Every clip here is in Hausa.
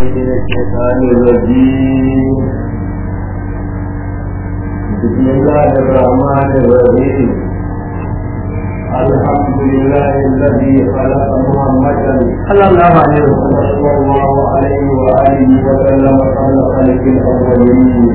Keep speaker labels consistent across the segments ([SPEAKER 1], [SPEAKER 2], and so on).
[SPEAKER 1] من الشيطان الرجيم. بسم الله الرحمن الرحيم. الحمد لله الذي خلق محمدا صلى الله عليه وآله وسلم قبل خلق الأولين،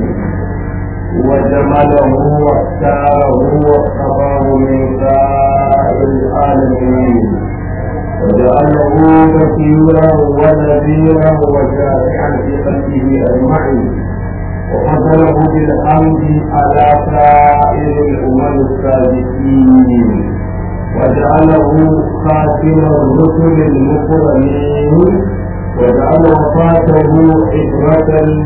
[SPEAKER 1] وجمله واختاره واصطفاه من سائر العالمين، وجعله بشيرا ونذيرا وشافعا في خلقه اجمعين، وفضله بالحمد على سائر الامم السابقين، وجعله خاتم الرسل المكرمين، وجعل وفاته عبرة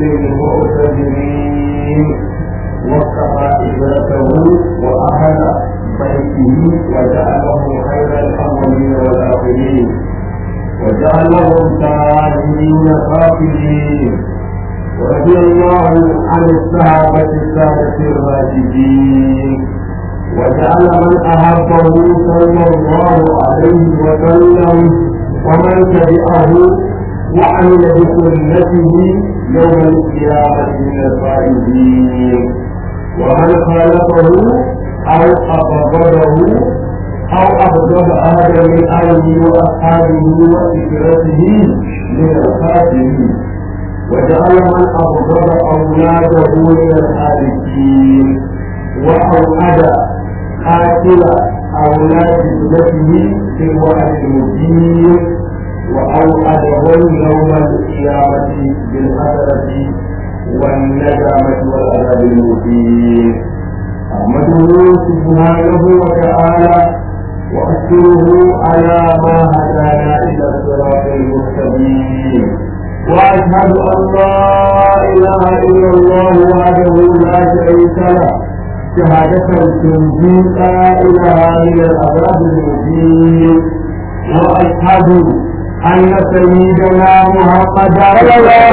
[SPEAKER 1] للمعتذرين، وكفى عبرته واهل بيته، وجعله خير الاولين والاخرين، وجعلهم تاجرين خافضين. ورضي الله عن الصحابه الساده الراشدين، وجعل من احبه صلى الله عليه وسلم ومن تبعه وعمل بسنته يوم القيامه من الفائزين، ومن خالفه أو أبغضه أو أبغض أحدا من أهله وأصحابه وفكرته من الخاسرين، وجعل من أبغض أولاده من الهالكين، وأوعد قاتل أولاد ابنته في الوعد المبين، وأوعدهم يوم القيامة بالحسرة والندامة والعذاب المبين. أحمده سبحانه وتعالى وأشكره على ما هدانا إلى الصراط المستقيم، وأشهد أن لا إله إلا الله وحده لا شريك له شهادة تنجي قائلها من العذاب المبين، وأشهد أن سيدنا محمدا صلى الله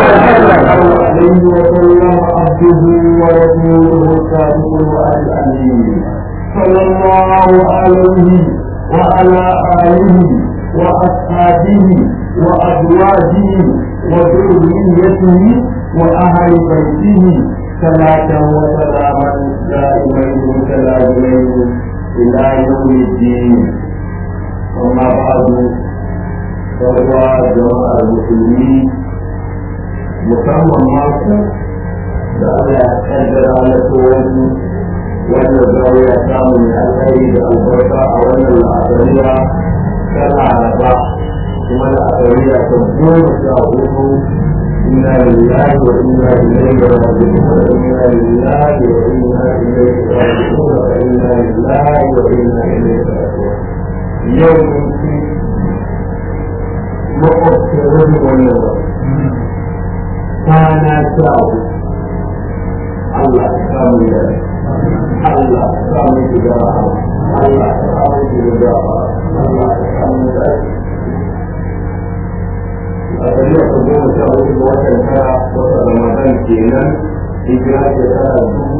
[SPEAKER 1] عليه وسلم عبده ورسوله الصادق الوعد الأمين، صلى الله عليه وعلى آله وأصحابه وأزواجه وذريته وأهل بيته صلاة وسلاما دائمين متلازمين إلى يوم الدين. أما بعد، فهو جماعة المسلمين musamman masu da Allah ya kaddara na kowanne wanda zai ya samu mai alkhairi da albarka a wannan la'asariya ta Laraba, kuma la'asariya ta 14. Inna lillahi wa inna ilaihi raji'un, inna lillahi wa inna ilaihi raji'un, inna lillahi wa inna ilaihi raji'un. Yau mun ci makwabcin wannan kwana sa'u. Allah ya samu da Allah ya samu da Allah ya samu da Allah ya samu da a ɗariya ta 14 ga watan tara wata Ramadan kenan, hijira shekara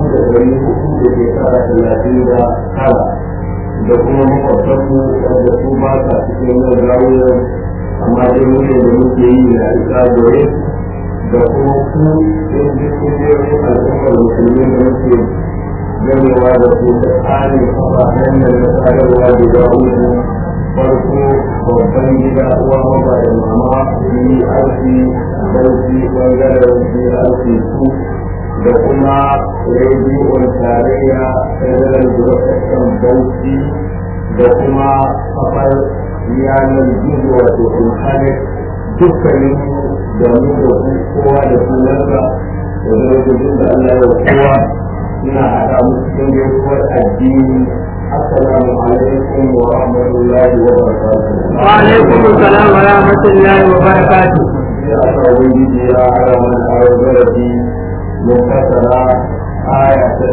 [SPEAKER 1] 1439 da kuma makwabtanmu wanda su ba sa cikin yin rawuyar, amma dai muke da muke yi na isa goye da kuma su yin jikin al'ummar musulmi da muke ganewa da su da tsarin kafa hanyar na tsararwa da da'udu. Farko babban gida uwa maba da mama yi aiki dauki bangaren yi aiki su da kuma rediyon tarayya federal broadcasting bauchi da kuma kafar yanar gizo wato intanet, dukkanin da mu da kowa da sunansa da zarafin da Allah ya kowa suna haɗa mu cikin gaisuwar addini. Assalamu alaikum wa rahmatullahi wa barakatuh.
[SPEAKER 2] Wa alaikum assalam wa rahmatullahi wa barakatuh.
[SPEAKER 1] Ya aka ubangiji ya ara mana kawo zarafi mun fasara aya ta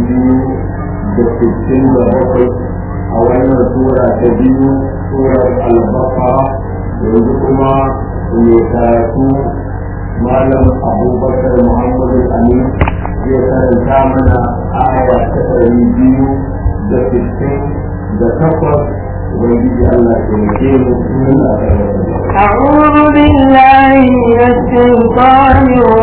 [SPEAKER 1] 267 a wannan sura ta biyu, surar al-Baqara. Yanzu kuma mai karatu Malam Abubakar Muhammadu Amin zai karanta mana aya ta 268. أعوذ
[SPEAKER 2] بالله من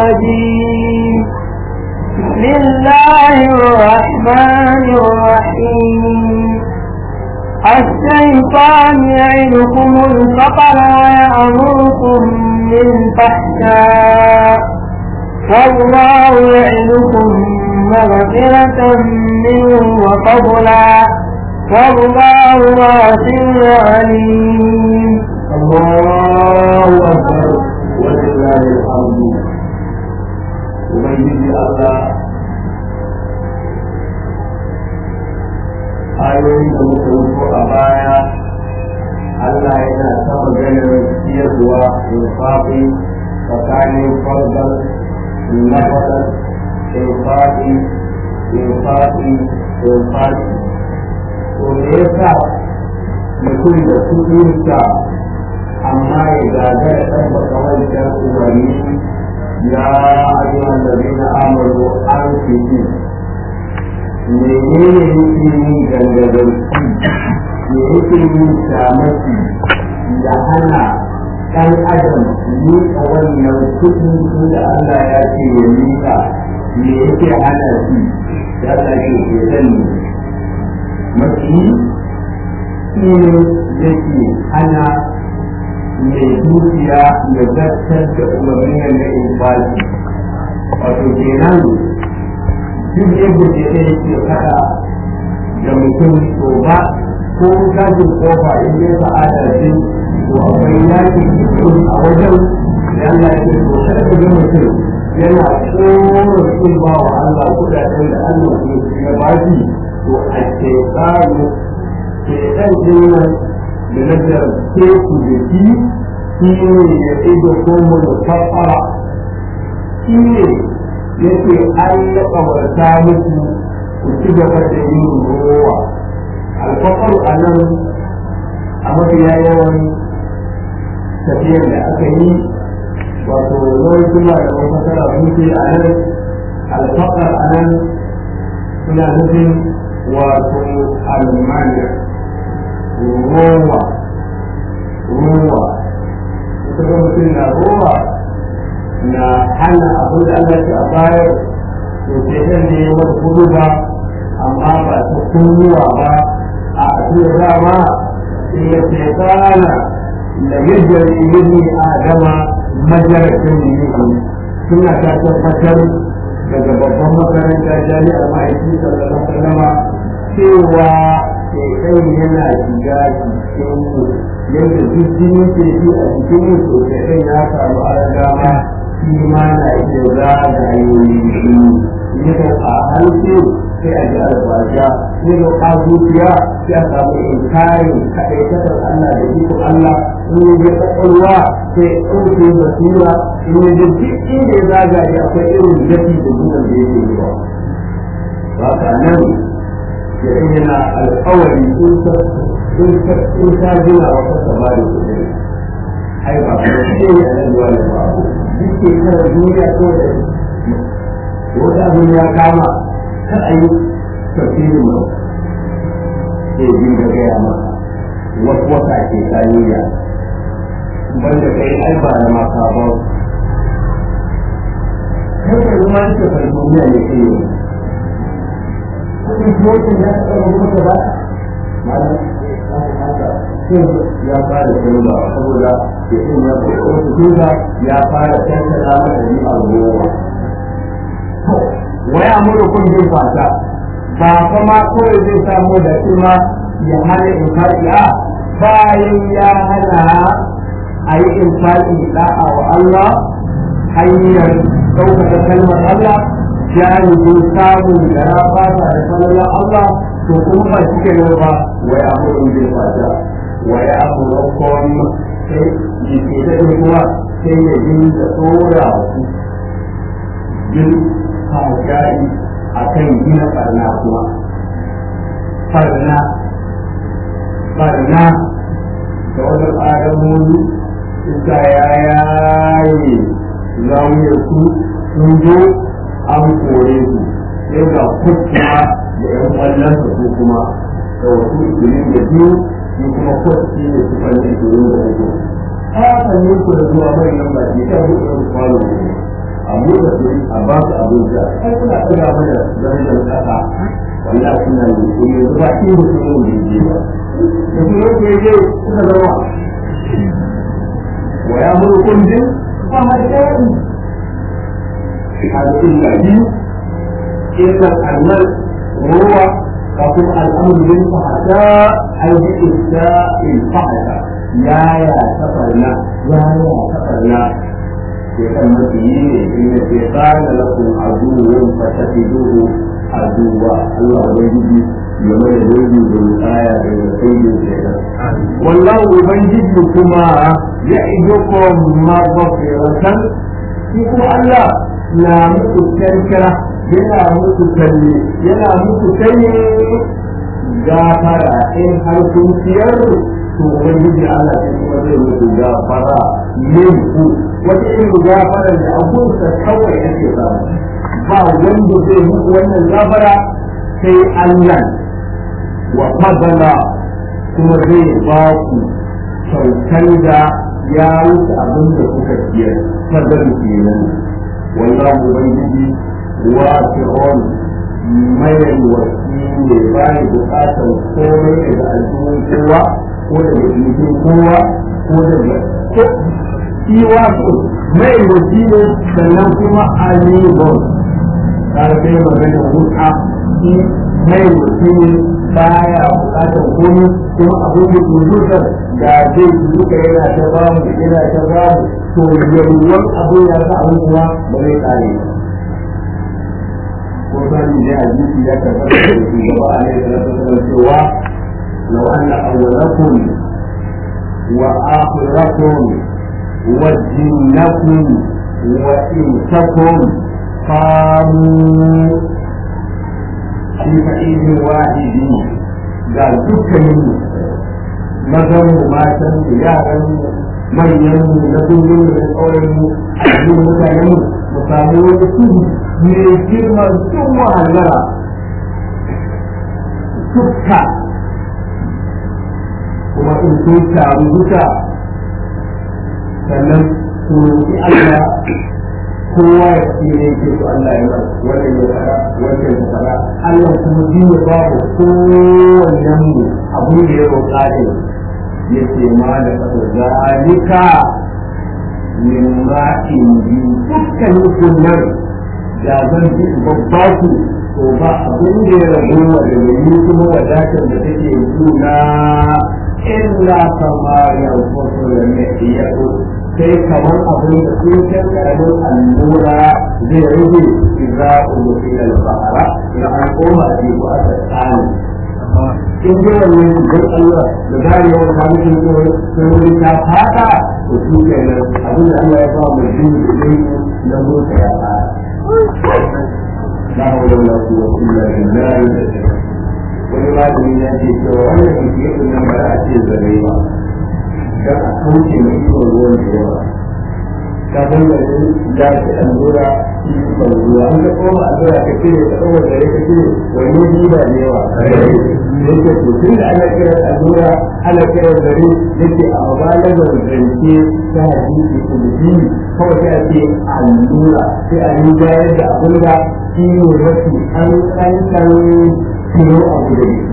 [SPEAKER 2] الرجيم بسم الله الرحمن الرحيم الشيطان يعدكم الفقر ويأمركم بالفحشاء والله يعدكم مغفرة منه وفضلا والله واسع عليم.
[SPEAKER 1] الله أكبر ولله الحمد. وبيجي الله ayoyin da muka rufe a baya Allah yana ta maganar ciyarwa infaƙi tsakanin farbar nafaɗar infaƙi to me yasa mutum da kudinsa amma ya gagara ɗan baka wancan umarni ya ayyuhan da zina amuru an fiti menene yake yin gangagarci me yake yin shamaki ya hana ɗan adam miƙa wannan kuɗin su da Allah ya ce ya miƙa me yake hana shi ya sake ke sani mafi shi ne yake hana mai dukiya ya zartar da umarniyar na infaki wato kenan duk yadda ke ɗaya ke kada da mutum to ba ko gajin kofa in dai sa'ada ce to akwai yaki cikin a wajen da Allah ya ce to kada ga mutum yana tsoron sun ba wa Allah kudaden da Allah ya ba shi to a ce tsaro ke ɗan jinan da na jarce ku da shi shi ne ya ido kuma da fafara shi ne yake an ya kawarta muku ku ci gaba da yin rowa alfafar a nan a mafiya yawan tafiyar da aka yi wato wani kuma da mafasara suke a nan alfafar a nan suna nufin wato almaniya rowa ita ga mutum na rowa na hana abu da Allah ce a bayar to ke ɗan ne wata kudu ba amma ba ta kunnuwa ba a cikin dama in ya ce tsana da yadda ilimi adama majaratin yiwu suna ta tabbatar daga babban makaranta jami'ar ma'aiki sallallahu alaihi wasallam cewa shaitan yana shiga cikin mu yadda duk jini ke shi a cikin mu to shaitan ya samu dama shi ma na iya zagayoyi shi yadda a halke sai a ji albasha yadda a zuciya sai a samu inkarin kaɗai kasar Allah da ikon Allah in yi je ƙwaƙwalwa sai ɗauke basira in yi je duk inda ya zagaye akwai irin dafi da gudan da yake yi ba. Ba ka nan yayin yana alƙawari in ta gina wa kasa ba da kuɗi ai ba ka ce ya nan zuwa da ba duk ke kara duniya ko da wata abin ya kama kar a yi tafsirin mu sai bi da gaya maka wasu wata ke kaniya banda kai ai ba da maka ba kai da zama duka kan duniya ne ke yi kudin tuwokin da aka ɗaga maka ba malam ya fara canza saboda ke in ya fi wasu duka ya fara canza maka ni al'umma waya mura kun bin fata ba kuma kawai zai samu da kuma ya hana infaki a bayan ya hana a yi infaki da'a wa Allah hanyar ɗaukaka kalmar Allah jami'in samun gara fata da kalmar Allah to kuma ba shi kenan ba waya mura kun bin fata waya mura kun sai jike da kuma sai ya dinga tsora su jari a kan gina barna kuma barna da wani ƙaramomi suka yayaye zamuye su sun zo an kore su sai ga kuskuma da ‘yan ƙwallon su kuma da wasu ikirin da biyu su kuma kwaski da su ɓalle ikirin da uku a kan yi ku da zuwa mai nan ba ke ta hudu da kwano ne abu da su a ba su abinci ai suna ɗaga mana darajar ƙasa wallahi suna yi ko yanzu ba shi da su yin je ba da su yau ke je suna zama wa ya muru kundin ba ma da yawan a cikin gaji irin annan ruwa kafin al'amur bin fahata aiki da in fahata yaya tafarna ke kan mafi yi ne inda ke tsara lafin aduwun fatafiduhu aduwa Allah ubangiji ya mai da wani da tsaya da ya sai da kenan wallahu ubangiji kuma ya ido ko maghfiratan shi kuma Allah na muku kankara yana muku talle yana muku talle gafara in har kun ciyar to ubangiji Allah sai kuma zai muku gafara yin ku wata irin gafara da abunsa kawai ake samu ba wanda zai muku wannan gafara sai Allah wa fadala kuma zai ba ku kyautar da ya wuce abin da kuka ciyar fadar kenan wallahu ubangiji wasi'un mai wasi ne ba ni bukatar komai daga aljihun kowa ko daga jikin kowa ko daga shi wasu mai wasi ne sannan kuma alibon karfe magana wuta shi mai wasi ne baya bukatar komai kuma abin da tuzutar da zai duka yana ta bamu to yawon abu ya sa abin kuma ba zai kare ko sani ne a jiki ya tabbata da shugaba a ne da nasarar cewa lau anna awwalakum wa akhirakum wa jinnakum wa insakum qamu fi fa'idin wahidi ga dukkanin mazan mu matan mu yaran mu manyan mu na dukkan da kauyen mu a cikin mutanen mu samu wani tudu mai girma sun wahalara tukka kuma in sun taru duka sannan su roƙi Allah kowa ya ce ne ke su Allah ya mara wannan ya fara wannan ya fara Allah kuma shi ya ba mu kowannen mu abu da ya roƙa ne ya ce ma da kaso zalika min ma'in bi dukkan sunan da zan ji babba ku to ba abin da ya rabu wa da yi kuma wadatar da take suna illa kama ya wato da ne ya ko sai kamar abin da sun kan karamin allura zai rage izra'u ila al-bahra na an koma a teku a tsakani in ji wannan don Allah da zarewar hannun sun ta fata to su kenan abin da Allah ya ba mu jini da jini na mota ya fara la hawla wala quwwata illa billah wani malami ya ce cewa wannan kike nan ba a ce zare ba dan a kauce mai yiwuwar ruwan da yawa ka san da ya ce allura ba ruwa an ka koma allura ka cire ka ɗaukar gare ka cire wani riba da yawa yake to tun da ana kiran allura ana kiran gare yake a mabalagar zance ta hadisi kulli kawai sai a ce allura sai a yi bayar da abin da shi ne mafi an kankan kiro abu da yake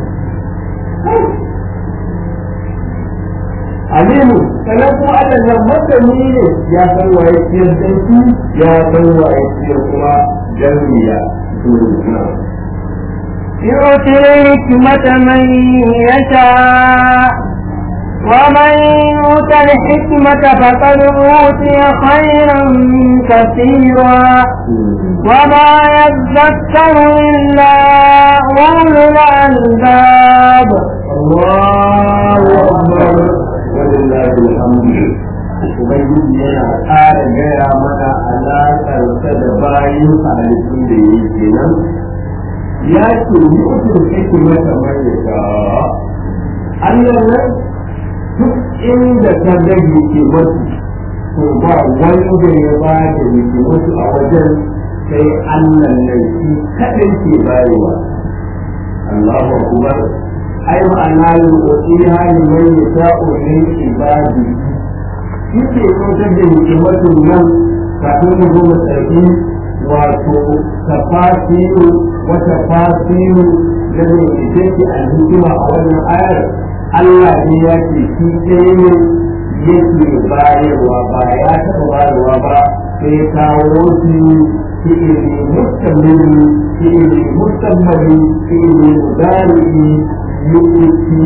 [SPEAKER 1] alimu sannan kuma Allah nan masani ne ya san waye ciyar danki ya san waye ciyar kuma jami'a turuna
[SPEAKER 2] يؤتي الحكمة من يشاء ومن يؤت الحكمة فقد أوتي خيرا كثيرا وما يذكر إلا أولو الألباب
[SPEAKER 1] الله أكبر ولله الحمد ubangiji yana ƙara gaya mana alaƙarsa da bayin halittun da ya yi kenan ya ce yi wasu kake mata mai Allah nan duk inda ta rage ke wasu to ba wanda ya ba da yake wasu a wajen sai Allah nan shi kaɗai ke bayarwa Allahu akbar ai ma'ana yu'tiha liman yasha'u min ibadi shi ke kautar da hikimatu nan ta kafin mu zo mu tsarki wato tafasiru wa tafasiru da ne ke ce al-hikima a wannan ayar Allah ne ya ce shi ɗaya ne yake bayarwa ba ya taɓa bayarwa ba sai kawo shi fi'ili mustamili fi'ili mustamali fi'ili mudari'i yuki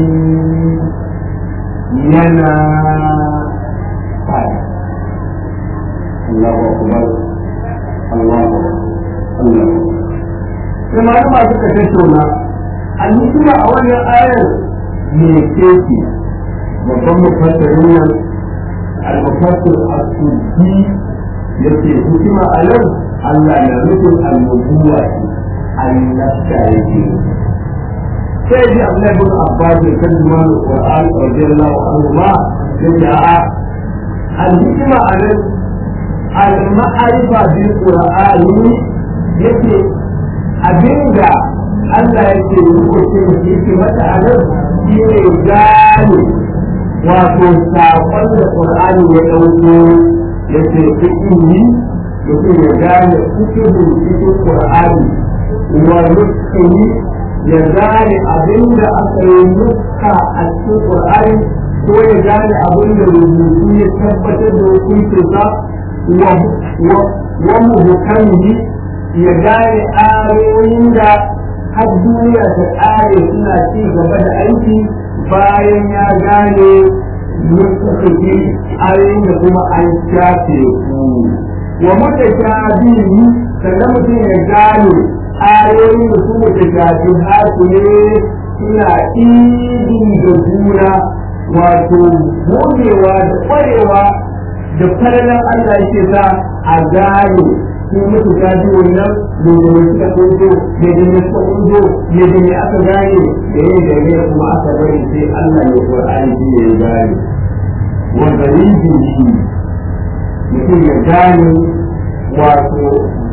[SPEAKER 1] yana fara Allahu akbar Allahu Allah sai malama suka tattauna al-hikima a wannan ayar me ce babban mufassirin nan al-mufassir as-suddi yace hikima a nan Allah na nufin al-nubuwa an-nafsa yake sai ji Abdullah ibn Abbas da kalmar Qur'an radiyallahu anhu ma yace a al-hikima a nan al-ma'arifa bil Qur'ani yace abinda Allah yake rubuce da yake mata a nan shi ne gane wato saƙon da Qur'ani ya ɗauko ya ce fiƙihi mutum ya gane fiƙihin cikin Qur'ani wa nuskani ya gane abin da aka yi nuska a cikin Qur'ani ko ya gane abin da rubutu ya tabbatar da hukuncinsa wa muhukamihi ya gane ayoyin da har duniya ta ƙare suna ci gaba da aiki bayan ya gane mutsaƙi ayoyin da kuma an shafe su wa mutashabihi sannan mutum ya gane ayoyin da su mutashabi haku ne suna ɗiɗi da juna wato gogewa da ƙwarewa da falalan Allah yake sa a gane sun mutu gaji wannan domin suka kunso da jini suka kunso da jini aka gane da yin gane kuma aka bari sai Allah ya Qur'ani shi ya gane wanda yin shi mutum ya gane wato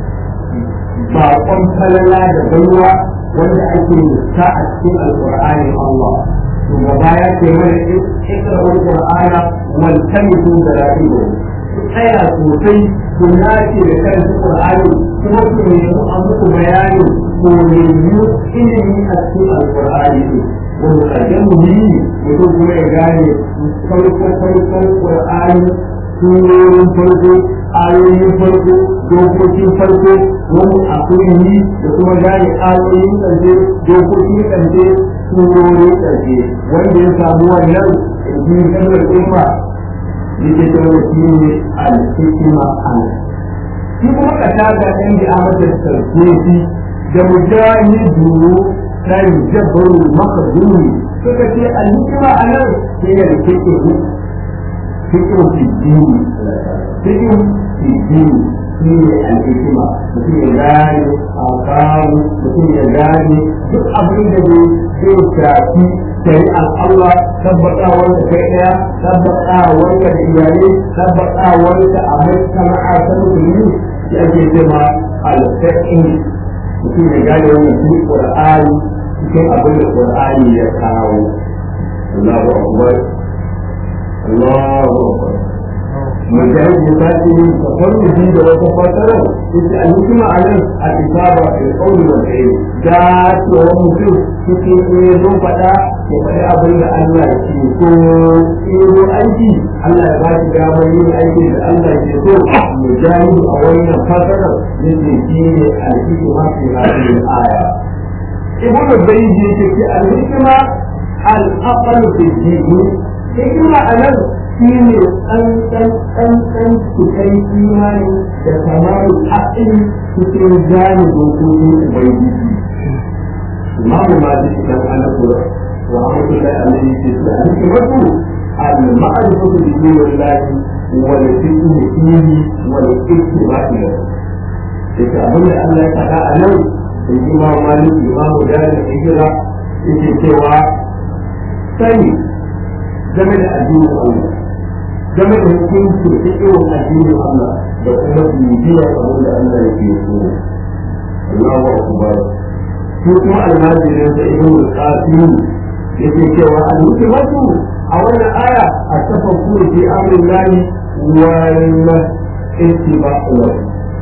[SPEAKER 1] baƙon falala da baiwa wanda ake musta a cikin alƙur'ani Allah to gaba ya ce mana ikra'ul qur'ana wal tamisu dara'ibu tsaya sosai ku nace da karanta Qur'ani kuma ku nemi a muku bayani ko nemi ilimi a cikin Al-Qur'ani wanda kajan muhimmi mutum kuma ya gane farkon Qur'ani surorin farko ayoyin farko dokokin farko wani akwai da kuma gane ayoyin ƙarshe dokokin ƙarshe surorin ƙarshe wanda ya samu wannan in kalmar umma yake da wani ne al-hikma an shi kuma ka taga ɗan da amata tarkefi da mujahidu sai jabru makdumi suka ce al-hikma anan sai ya rike fiqh fi din fiqh fi din shi ne al-hikma mutum ya gane akamu mutum ya gane duk abin da zai shafi shari'ar Allah tabbatawar da kai daya tabbatawar da iyalai tabbatawar da a mai sana'a ta musulmi ya ke zama al-fiqh mutum ya gane wannan shi Qur'ani cikin abin da Qur'ani ya kawo Allahu akbar Allahu akbar mujahid mutaki tafarruji da wata fatara yace al-hikma anan al-isaba fil qawli wal fi'l da to mutum cikin zo fada ya faɗi abin da Allah ya ce ko zo aiki Allah ya ba shi damar yin aiki da Allah ke so mujahid a wannan fatara yace shi ne al-hikma fi hadhihi al-aya ibnu zayd yace al-hikma al-aql fi din hikma anan shi ne ɗan su kai imani da kamaru haɗin cikin gane dokokin ubangiji imamu ma ji idan ana kura wa rahmatullahi alaihi ke su a cikin wasu al-ma'arifatu bi dinillahi wal fiqh fihi wal ittiba'i yake abin da Allah ya faɗa a nan da imamu malik imamu jari hijira yake cewa sani game da addinin Allah game da hukunci da irin addinin Allah da kuma bibiyar abin da Allah yake so Allahu akbar su kuma almajirin da ibn al-qasim yake cewa al-hikmatu a wannan aya a tafakkur fi amrin lahi wal intiba'u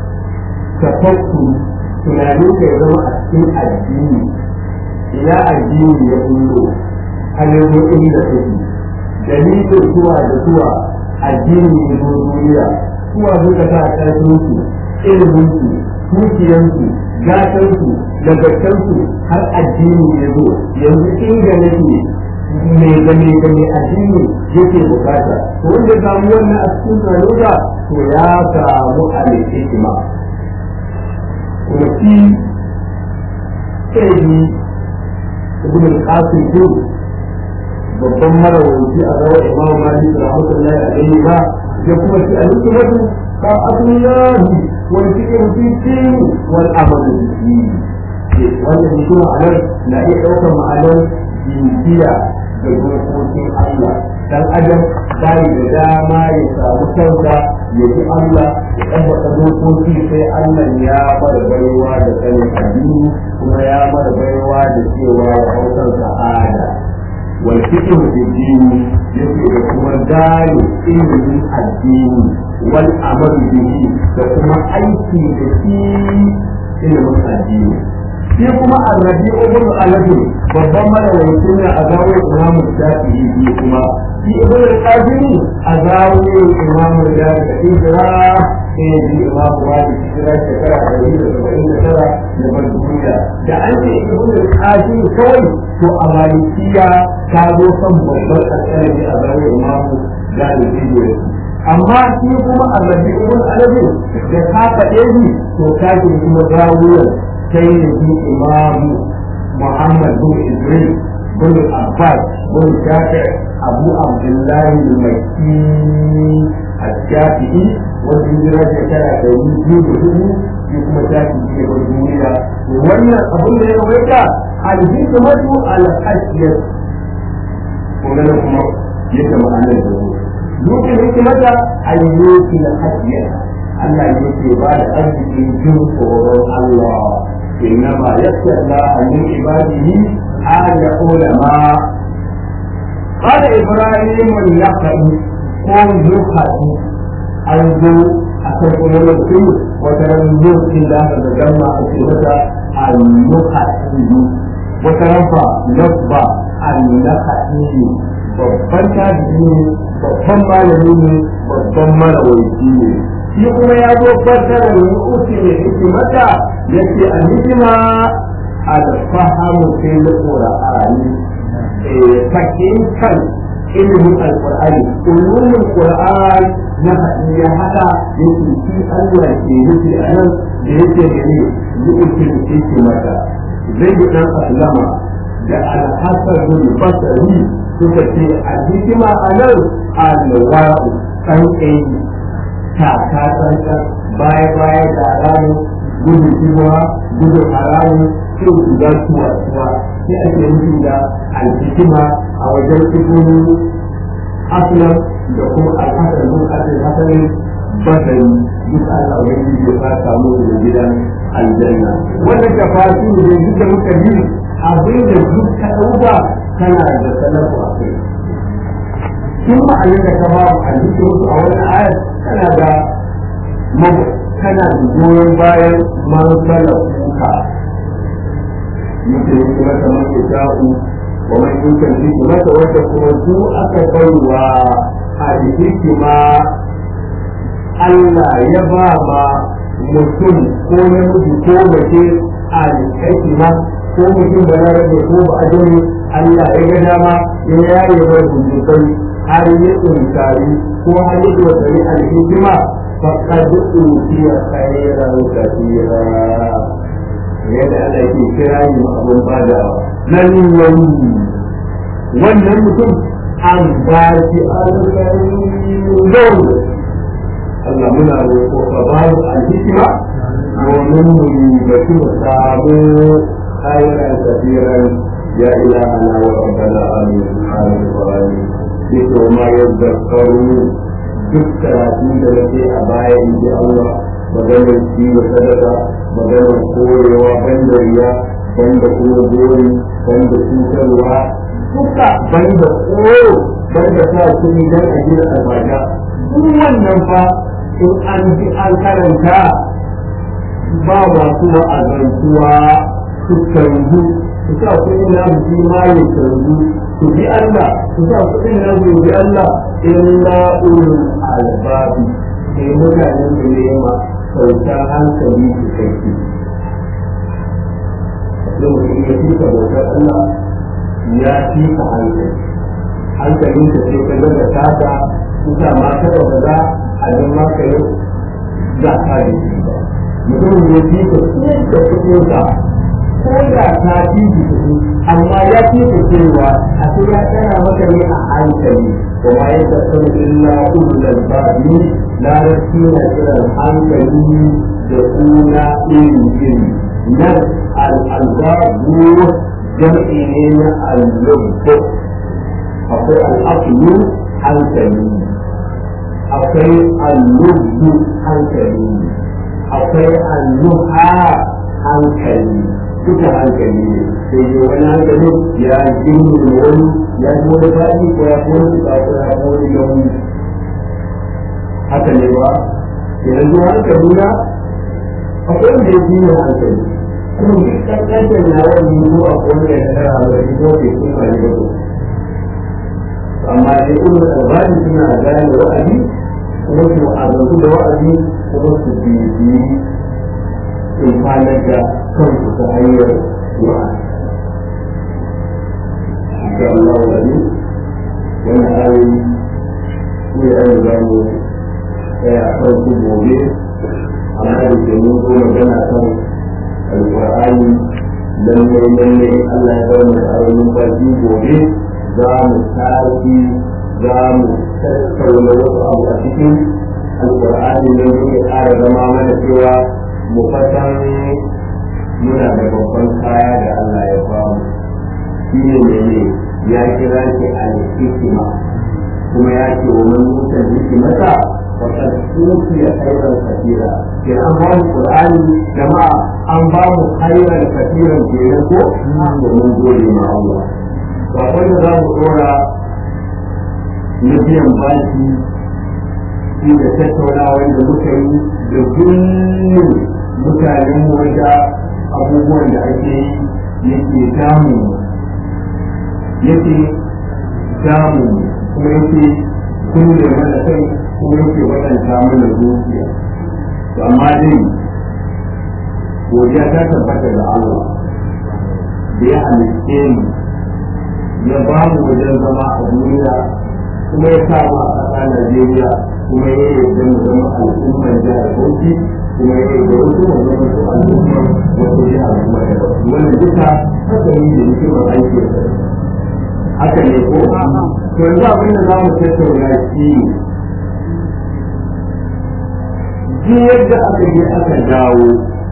[SPEAKER 1] tafakkur tunanin ka ya zama a cikin addini ina addini ya kullo hanyoyin da kake dalilin zuwa da zuwa addini ya zo duniya zuwa suka sa ƙarfinsu iliminsu dukiyansu gatansu nagartansu har addini ya zo yanzu inda nake mai gane addini yake bukata to wanda ya samu wannan a cikin rayuwa to ya samu al-hikma kuma shi sai ibn al-qasim ko babban marawaci a rawar imam malik rahmatullahi alaihi ba ya kuma shi al-hikmatu ka asliyahi wal fikru fi din wal amal fi wannan shi ma'anar na iya ɗaukar ma'anar bibiya da dokokin Allah dan adam bai da dama ya samu kansa ya ji Allah ya tabbata dokoki sai Allah ya mara baiwa da sanin addini kuma ya mara baiwa da cewa ya hausar sa'ada wal fikru fi din yake da kuma dali ilimin addini wal amal bihi da kuma aiki da shi ilimin addini shi kuma arrabi ibn al-alabi babban malamin ne a zawo imam shafi'i shi kuma shi ibn al-qasim a zawo imam da hijra sai shi imam wadi hijra shekara 179 na duniya da an ce ibn al-qasim kawai to a malikiya ta zo kan babban alƙalami a zawo imam da hijra amma shi kuma arrabi ibn al-alabi da ka faɗe shi to ka ji kuma zawiyar سيد إمام محمد بن إدريس بن العباس بن شافع أبو عبد الله المكي الشافعي والهجرة كانت تجيبه يكون شافعي والجمهورية وأن أبو الله الحكمة على الحشية ولكم يسمى عن الجمهور يمكن الحكمة أن يوكل الحشية Allah yake ba da arzikin jin tsoron Allah إنما يخشى الله من عباده العلماء قال إبراهيم النخعي قل يخعي أنزل أتقول لكم وتنزل الله تجمع أسئلة النخعي وترفع نصب النخعي babban tabi'i ne babban malami ne babban marawaci ne shi kuma ya zo fassara ne uku ne hikimata yace al-hikma al-fahamu fil qur'ani fahimtar ilimin al-qur'ani ulumul qur'an na ya hada yake shi Allah ke nufi a nan da yake gani yu'til hikmata zai yi dan aslama da al-hasan bin basri suka ce al-hikma anan al-wa'u kan taka tsantsan baya da haramu gudun shigowa gudun haramu cin shiga tuwa sai ake nufin da alhikima a wajen cikin aslam da kuma alhassan mun hasanin basari duk Allah wani ya fata mu da gidan aljanna wannan tafasi da duk da muka yi abin da duk ka dauka kana da salafu a kai ثم عليك كباب الذكر أو الآية كان بدون باين من سلفوك مثل حكمة من يشاء ومن يمكن حكمة وتكون أكثر الحكمة Allah ya ba ma mutum ko namiji ko mace al-hikma ko mutum da na rage ko ba ajami Allah ya ga dama ya yaye mai bujukai har yi tsinkari ko har yi tsari al-hikma faqad utiya khayran kathira yadda Allah ke kira ni abun bada nan wani wannan mutum an ba shi alƙairi Allah muna roƙo ka ba mu al-hikma domin mu yi baki mu samu khairan kathiran ya ilahana wa rabbana amin subhanahu wa ta'ala yake ma yadhakkaru duk karatun da nake a baya in ji Allah maganar shi da sadaka maganar koyewa banda riya banda kuma gori banda cutarwa duka banda koyo banda sa shi dan a gina albaja duk wannan fa in an ji an karanta ba masu wa'azantuwa su canzu su sa kuɗin na su ma ya canzu su bi Allah su sa kuɗin na su bi Allah illa ulul albabi sai mutanen da ne ma sautar hankali su kai lokacin ya fi ka bautar Allah ya fi ka hankalin ka sai ka daga tata kusa ma kada ba za a yi maka yau za ka da shi ba mutum ya fi ka siyar da kuɗin ka ko da ta fi ki kuɗi amma ya fi ka cewa a sai ya tsaya maka ne a hankali kuma ya kasar illa ulul albabi larabci na kiran hankali da kuna iri nan al'azabu jam'i ne na al-lubbu akwai al'aqlu hankali akwai al-lubbu hankali akwai al-nuha hankali duka hankali ne sai yi wani hankali ya jini wani ya ji wani faɗi ko ya fi wani tuka ko ya fi wani yauni haka ne ba yanzu hankali na akwai wanda ya fi yin hankali kuma duk ƙanƙantar na wani ko a kowane ya tara a wani ko ke kuma ne ba amma dai ulul albani suna gane wa'azi kuma su azantu da wa'azi kuma su bibiyi sun kwanar da kansu ta hanyar wa'azi. Insha Allah wani wannan ayoyi ne an zamu tsaya a kan su gobe amma da ke mun zo magana kan alƙur'ani lallai Allah ya bar mu da ayoyin baki gobe za mu tafi za mu tattauna wasu abu a cikin alƙur'ani ne ya ƙara zama mana cewa mu fatan muna da babban kaya da Allah ya bamu shi ne ya kira shi al-hikima kuma ya ce wa man yuta hikimata faqad utiya khayran kathira ke an ba mu qur'ani jama'a an ba mu khayran kathiran kenan ko domin gode ma Allah ba wanda za mu dora na biyan bashi shi da tattaunawa da muka yi da kullum mutanen wanda abubuwan da ake yi yake damu kuma yake kulle mana kai kuma yake wadanta mana zuciya to amma dai godiya ta tabbata da Allah da ya halitte mu ya ba mu wajen zama a duniya kuma ya sa mu a ƙasa Najeriya kuma ya yarda mu zama al'ummar jihar Bauchi kuma ya yarda wasu mu zama su al'ummar wasu jihar kuma da wannan duka haka yi da hikimar aikin sa haka ne ko to yanzu abin da za mu tattauna shi ji yadda aka je aka dawo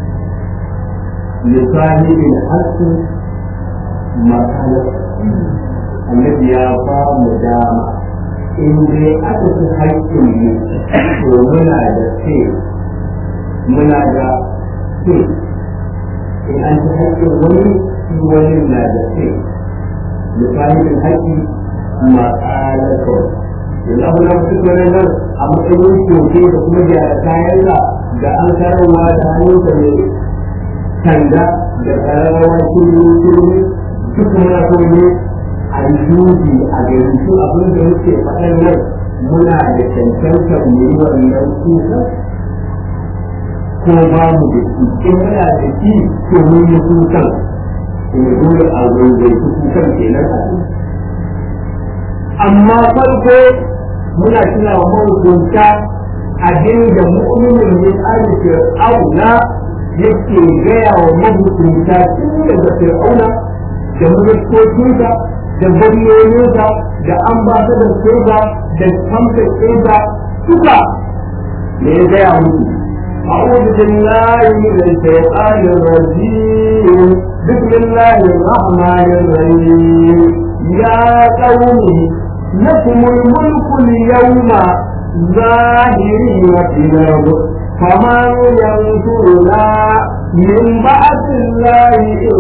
[SPEAKER 1] lissahin hasu makalar annabi ya ba mu dama in dai aka fi haƙƙin mu to muna da ce in an ci haƙƙin wani na da ce lissahin haƙƙi makalar kawai yanzu abu na mutu kwanan nan a matsayin kyoke da kuma gyara kayansa da an karawa da hannunsa ne sanda da kararrawa turmi duk muna so ne a yuji a gari su abin da yake faɗan nan muna da cancantar mu yi wannan kuka ko ba mu da shi in muna da shi to mun yi kukan kuma dole a zai kukan kenan a amma farko muna tuna wa mahukunta abin da mu'minin ya tsari fir'auna yake gaya wa mahukunta tun daga fir'auna da ministocinsa da gwamnoninsa da ambasadarsa da kamfaninsa duka me ya gaya musu أعوذ بالله من الشيطان الرجيم بسم الله الرحمن الرحيم يا قوم لكم الملك اليوم ظاهرين في الأرض فمن ينصرنا من بعد الله إن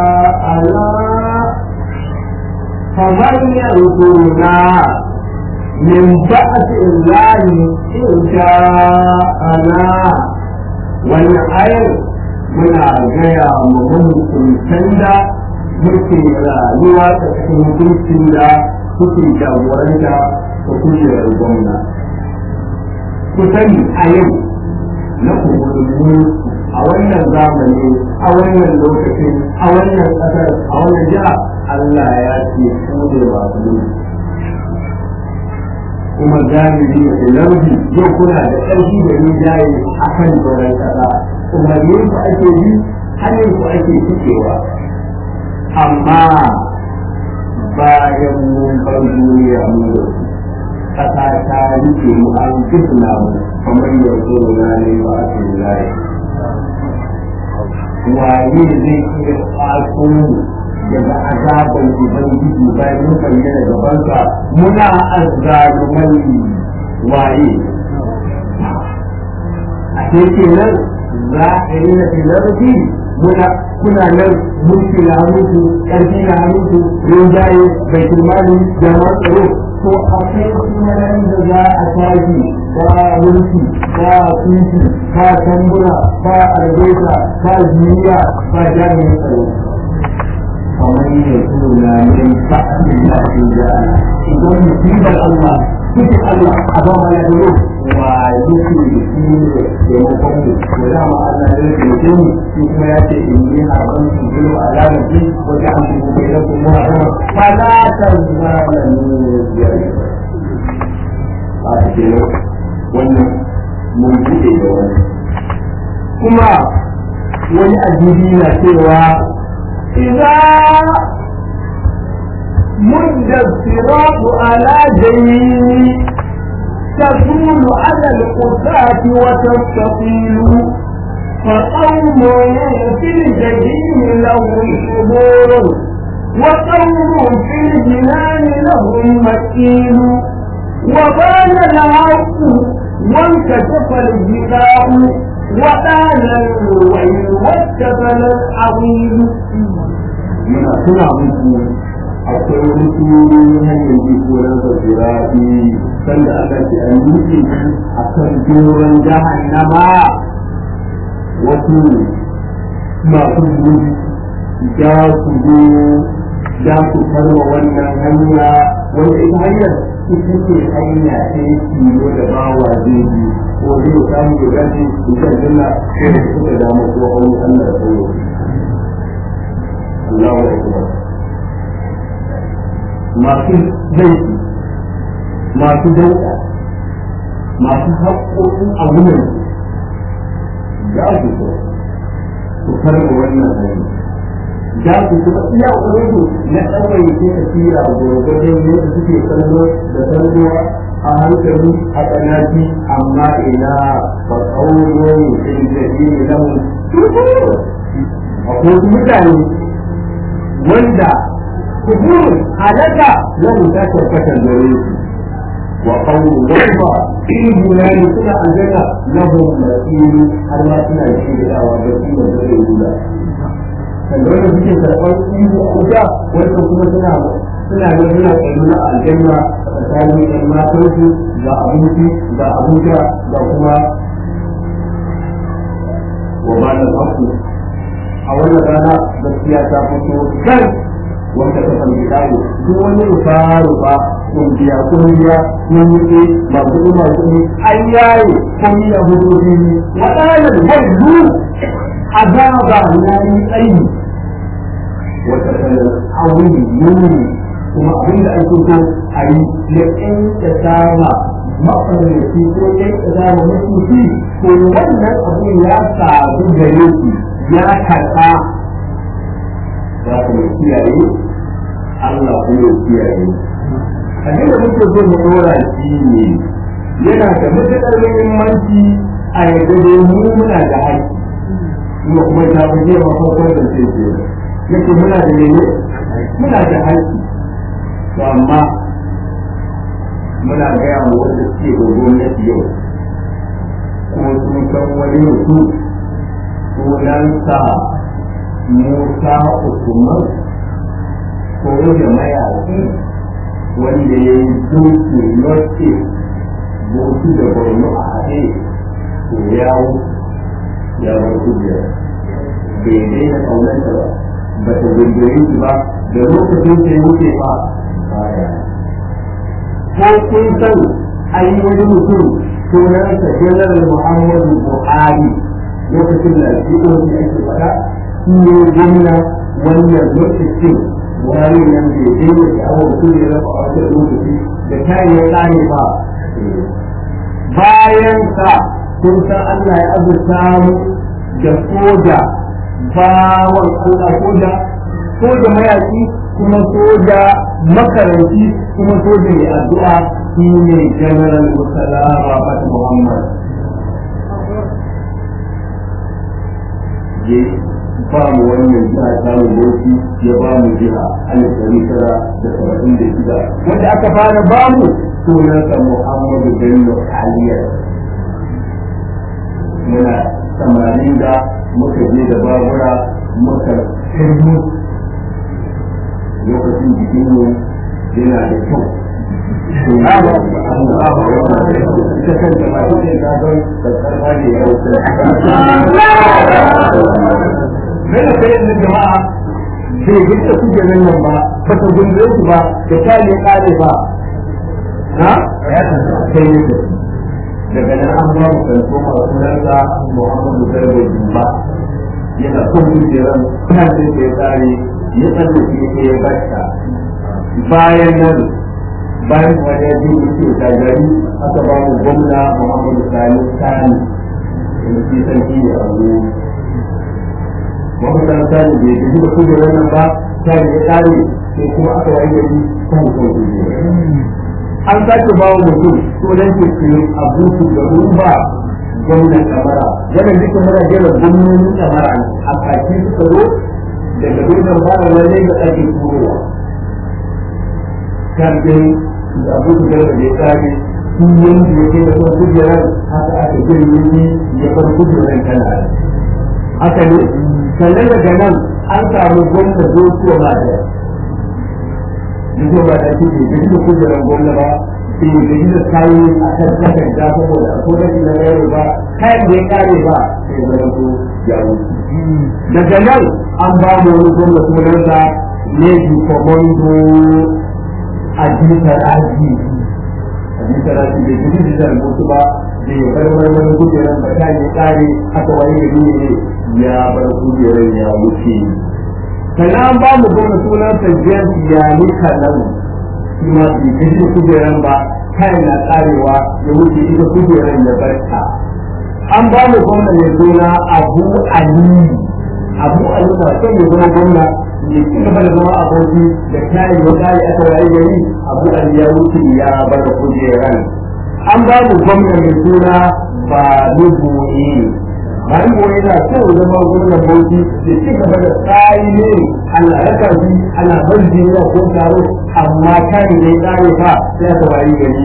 [SPEAKER 1] جاءنا فمن ينصرنا min ba'ati illahi in sha'ana wannan ayar muna gaya mu hukuncin da muke rayuwa ta cikin hukuncin da kuke jagoranta ko kujerar gwamna. Ku sani a yau na kuma a wannan zamani, a wannan lokacin, a wannan ƙasar, a wannan jiha, Allah ya ce ku ne masu mulki. Kuma galibi da lardi yau kuna da ƙarfi da rinjaye a kan doron ƙasa. Umarnin ku ake bi, hanyar ku ake cikewa. Amma bayan mun bar duniya mu da su, ƙasa ta rike mu an gidna mu kamar yanzu na ne ba a cikin layi. Waye zai iya ƙwato mu daga azaban ubangiji bayan mun bayyana gabansa muna azzalumai waye? A kenan za a yi na filarci kuna nan mulki na hannunku, ƙarfi na hannunku, rinjaye, bai kimani, jama'ar tsaro, ko a kai kuma nan da za a tashi ba mulki, ba kunshi, ba tambura, ba albaita, ba jiniya, ba jami'in tsaro. Kamar yanzu na yin fa'adin lafi da idan musibar Allah, cikin Allah a ba mana da yau wa yake da shi ne taimakon mu da dama Allah ya rage mutum shi kuma ya ce in yi haɓar su biyu a lalaci wajen an kuma bai rasu mu a sama falatar zamanin biyar a cikin wannan mun buɗe da wani kuma wani addini na cewa idan مد الصراط على جيمه تكون على القفاة وتستطيل فقوم في الجحيم لهم حضور وقوم في الجنان لهم مكين وبان العرق وانكشف الجبال وآل الويل واتفل العظيم من أسرع akwai wani tsoron hanyar jiko na zafirafi sanda aka ce an nufi a kan doron jahannama wasu masu gudu za su zo za su farma wannan hanya wanda ita hanyar ita ce hanya ta yi kilo da bawa zai bi ko zai samu da gaji ita jina ko da suka damu ko wani Allah da koyo Allahu Akbar masu laifi masu dauka masu haƙoƙin abunan za su so su farma wannan hanyar za su kuma iya ƙwararru na ɗaukar yake tafiya a gwargwajen yadda suke kallo da sarzuwa a hankali a tsanaki amma ina ba ƙauro ne sai da ne lahun akwai mutane wanda kuburin halaka lahun ta tabbatar da rai wa ƙauro wanda in gulani suna aljanna lahun matsiru har ma suna da shi da dawa da su da zai rula wanda suke karɓar ihu a wuta wanda kuma suna da suna tsaye na aljanna a tsakanin ɗan matansu ga abinci ga abuja ga kuma wa malar haku a wannan rana gaskiya ta fito kan wanda ta san gidaje duk wani rufa kungiya mun yi masu an yaye kun yi abubuwa waɗannan wani azaba na yi tsayi wata sanar awon yuni kuma abin da ake so a yi ya ƙyanƙya sama mafarnaci ko ƙyanƙya sama mutuci ko wannan abin ya sadu gare shi ya karɓa za ku mai kiyaye Allah ku mai kiyaye abin da muke so mu ɗora shi ne yana da matuƙar muhimmanci a yadda dai mu muna da haƙƙi kuma kuma ta fi je ma farkon da ce ke yake muna da mene muna da haƙƙi to amma muna gaya mu wanda suke da gwamnati yau kuma sun san wani mutum sunansa Musa Usman ko da mayaƙi wanda ya yi duki lotte boki da borno a haɗe to ya bar kujera bai daina ƙaunanta ba ba ta gundure shi ba da lokacin da ya wuce ba baya ko kun san an yi wani mutum sunansa janar Muhammadu Buhari lokacin da alfi'o'i ake faɗa shi ne gwamna wannan lokacin Buhari nan bai daina da awon kudi na ba a wata lokaci da kayan ya ƙare ba bayan sa kun san Allah ya azurta mu da soja bawan Allah soja mayaki kuma soja makaranti kuma soja mai addu'a shi ne General Murtala Babat Muhammad ya ba mu wannan jiha samun boki ya ba mu jiha 1976 wanda aka fara ba mu sunansa Muhammadu Bello Aliyar muna samarin da muka je da babura muka kirmu lokacin jikinmu yana da kyau ita kan da masu ne ta don karkarfa ne ya wuce Mena sai yanzu jama'a bai gita kuke nan ba ba ta gundure su ba da ta ne kare ba na sai ne daga nan an ba mu kanto masu nanka Muhammadu Garba Jumba yana son kujeran kan sai ya tsare ya tsallake sai ya bata bayan nan bayan wani ya ji mutu da gari aka ba mu gwamna Muhammadu Sani da shi sarki da abu Muhammadu Sani bai ji da kujeran nan ba sai ya tsare sai kuma aka wayi gari kan kujeran an sake ba wa mutum to dan ke cikin abu su da rumba gwamnan kamara wannan duka mara jera gwamnonin kamara a kaki suka zo daga dukkan fara wani da ake turowa kafin da abu su da ya tsari sun yanzu ya ke da son kujerar haka aka jirgin ya kan kujerar kana haka ne sannan daga nan an samu gwamna zotuwa ba da yanzu ba da shi ne da shi kujerar gwamna ba sai da shi da kayi a kan kasar da saboda a kodin da yaro ba kayan da ya kare ba sai zama ko ya wuce daga nan an ba mu wani gwamna sunansa Navy Commando Adita Raji da shi da mutu ba da ya bar wani kujerar ba ta ya kare aka wani gari ne ya bar kujerar ya wuce sannan an ba mu gwamna sunansa James Yani Kalamu shi ma bai gaji kujeran ba kayan na karewa ya wuce ita kujeran ya barka an ba mu gwamna ya zona Abu Ali na son ya zama gwamna ya ci gaba da zama aboki da kayan ya kare aka waye gari Abu Ali ya wuce ya bar kujeran an ba mu gwamna ya zona Baluboyi bayan gobe yana so zama gwamnan bauchi da ci gaba da tsari ne ana raka shi ana barji ne ko taro amma kan ne tsari fa sai ka bayi gari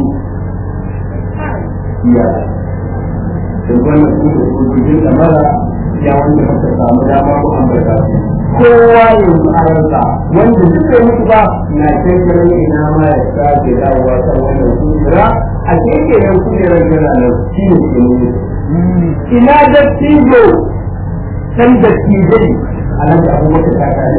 [SPEAKER 1] ya da wannan kudin kamara ya wanda muka samu dama ko an barka shi kowa yanzu a ranka wanda duka mutu ba na kankanin ina ma ya sake dawowa kan wannan kudura a cikin yan kudirar jira nan shi ne ke nuna ina da tijo san da tijai a nan da abubakar ta kare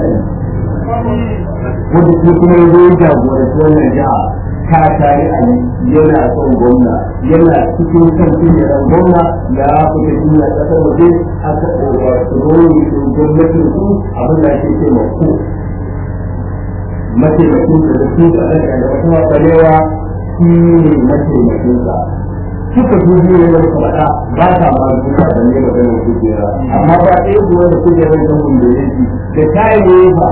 [SPEAKER 1] wanda su kuma ya zai jagoranci wannan jiha ta kare a yana son gwamna yana cikin kan kujerar gwamna da ya fita duniya ƙasar waje aka ƙoƙa su roye su gwamnatin su abin da ake ce maku mataimakin da su da aka da wata matsalewa shi ne mataimakinsa suka dubi ne da faɗa ba ta ma duka da ne maganar kujera amma ba ɗaya kuwa da kujerar da mun da yake da tayi ne ba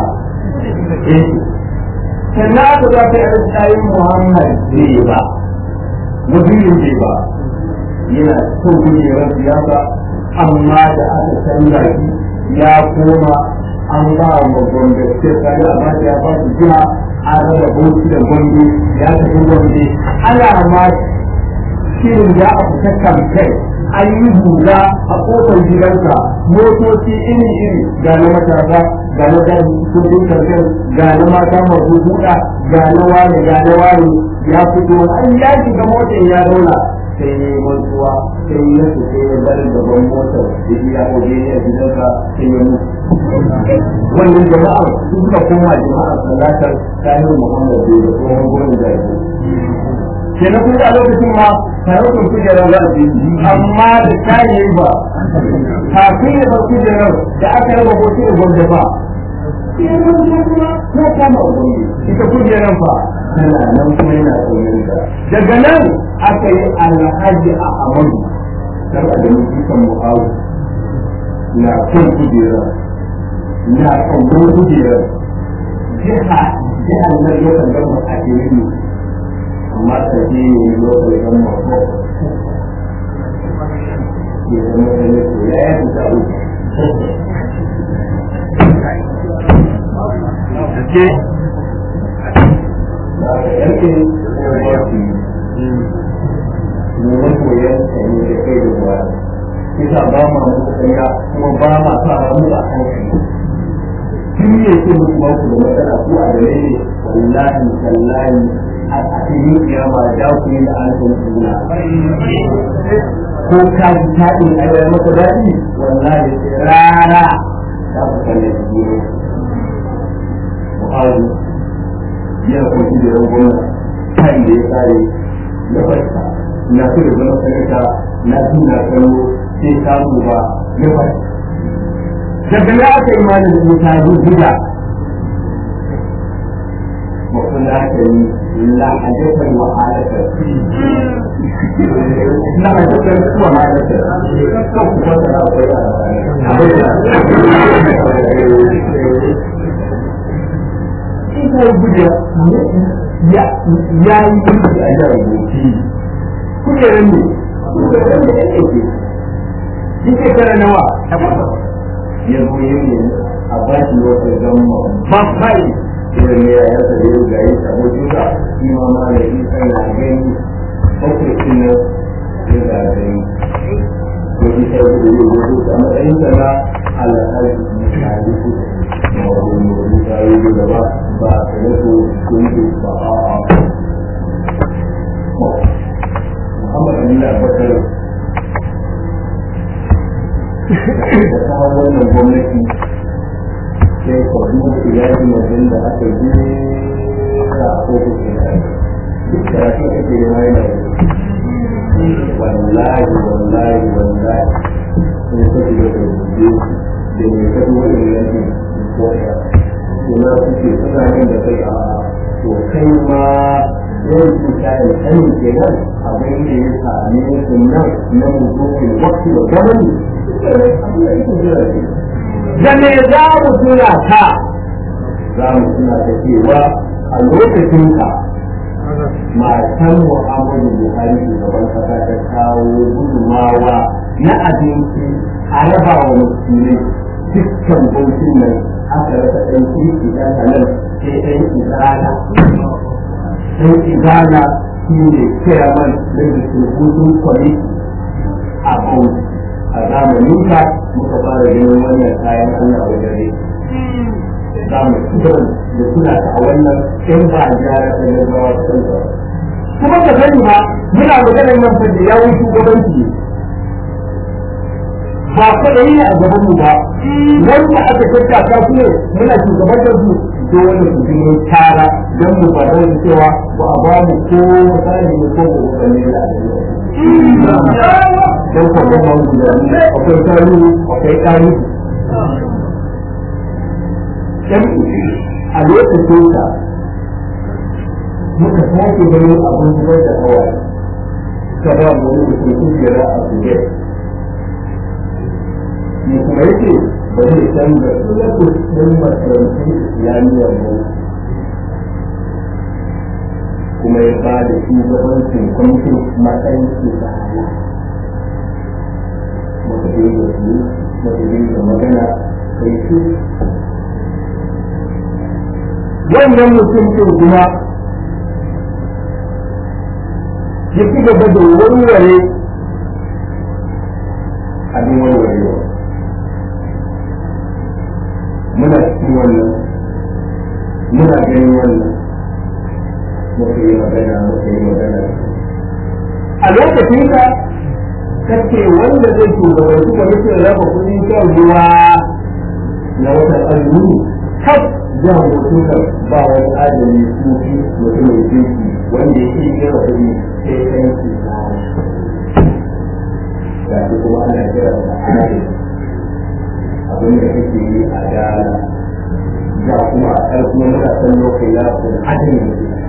[SPEAKER 1] sannan aka za ta yi tsayin Muhammad ne ba wazirin ne ba yana son kujerar siyasa amma da aka canza shi ya koma an ba wa gwamnati sai kaga amma ya ba su jiha an raba bauchi da gwamnati ya tafi gwamnati ana ma shirin ya a fita kamfen an yi hula a kofar gidansa motoci iri ga na matasa ga na daji kudin karkar ga na mata masu buɗa ga na ware ya fito an ya shiga motar ya zauna sai ya yi mantuwa sai ya su sai ya bari gaban motar da ya oje ne a gidansa sai ya mutu wannan jama'ar su suka koma jama'ar sallatar tarihin muhammadu da tsohon gwamnati da ya ke na kuka lokacin ma sarautar kujerar za a ce amma da kayan ba kafin ya bar kujerar da aka raba hoto da gwamnati ba ko kama ubangi ita kujerar fa tana nan kuma yana tsoron ka daga nan aka yi alhaji a amadu dan a da mutukan mu'awu na kan kujerar na kan kujerar jihar nan yakan gama a jirgin amma ta ce ne lokacin don mako ke zama da ne ko ya yi ta uku ke da yanke kowaci neman koyon sanye da kai da ruwa kisa ba ma mutane kuma ba ma sa ramu a kan shi tun ne ke mutu maku da matsala ko a gare ne wallahi tallahi a cikin kiyama da ku yi da alƙun suna ko ka ji taɗin aiwai maka daɗi wallahi rara za ku kalle su ne mu'azu yana kwanci da yan gwamna kan da ya tsare na farka na so da zama sanata na tuna kallo sai samu ba ya farka daga na aka yi mana da mutane gida وهناك لحدث وحالة لحدث وحالة ina guda ya yi gudu a jan rubuci kujerar ne kujerar da ya ke shi shekara nawa ya goyi ne a bashi wata gama mafai irin ne ya yasa da yau gayi abokin ka shi ma ma da shi kai na gani makwacin nan ya da gani ko shi sai da yau wato a matsayin sa na alhaji misali ku na wani wani tsayi da gaba ba a yi ko kundu ba a Muhammad Amina Bakar da kawo wannan gwamnati sai kwanu ilahi wajen da aka yi a ofishin da duk da rafi ake yi mai da wallahi sun kaji da rubuce da mai kaji wani yanki koya suna suke suna yin da kai a to kai ma yau su kayan sanin kenan abin da ya sami sunan na mutumin wakil da gwamnati da me za mu tuna ta za mu tuna ta cewa a lokacin ka matan Muhammadu Buhari shugaban kasa ta kawo gudunmawa na abinci a raba wa musulmi dukkan bautin nan aka rasa ɗan kirki ɗan halal sai ɗan izana shi ne kiraman da distribution committee a bauti a zamanin ka muka fara ganin wannan kayan Allah wajen ne za mu kiran da suna ta wannan in ba a gyara ta gaggawa ta kanta kuma ka sani ba muna maganar nan fa da yawon shugabanci ba ku da yi a gaban mu ba wanda aka tattaka su ne muna shugabantar su dole su ji mun tara don mu ba don cewa ba a ba mu ko misali ne ko gobe ne da don kwanan mawu da akwai tarihi akwai tarihi a lokacin da muka sake ganin abin zubar da hawaye ta ba mu wani da kuma kujera a kuje ne kuma yake ba zai canza sulakun ɗin masarautun islamiyar mu kuma ya ba da shugabancin kwamitin matsayin su da hala maka dinga su maka dinga magana kai su wannan mutum ɗin kuma ya ci gaba da warware cikin wani wajewa muna cikin wannan muna ganin wannan muka yi magana a lokacin ka kace wanda zai shugabanci kwamitin raba kudin shan ruwa na watan azumi kaf jihar Bauchi ba wani adali sufi mutumin kirki wanda ya ke kira kudi sai kanki ga shi kuma ana kira da adali abin da kake yi a dala ga kuma a ƙarfin matasan lokacin ya kuma adali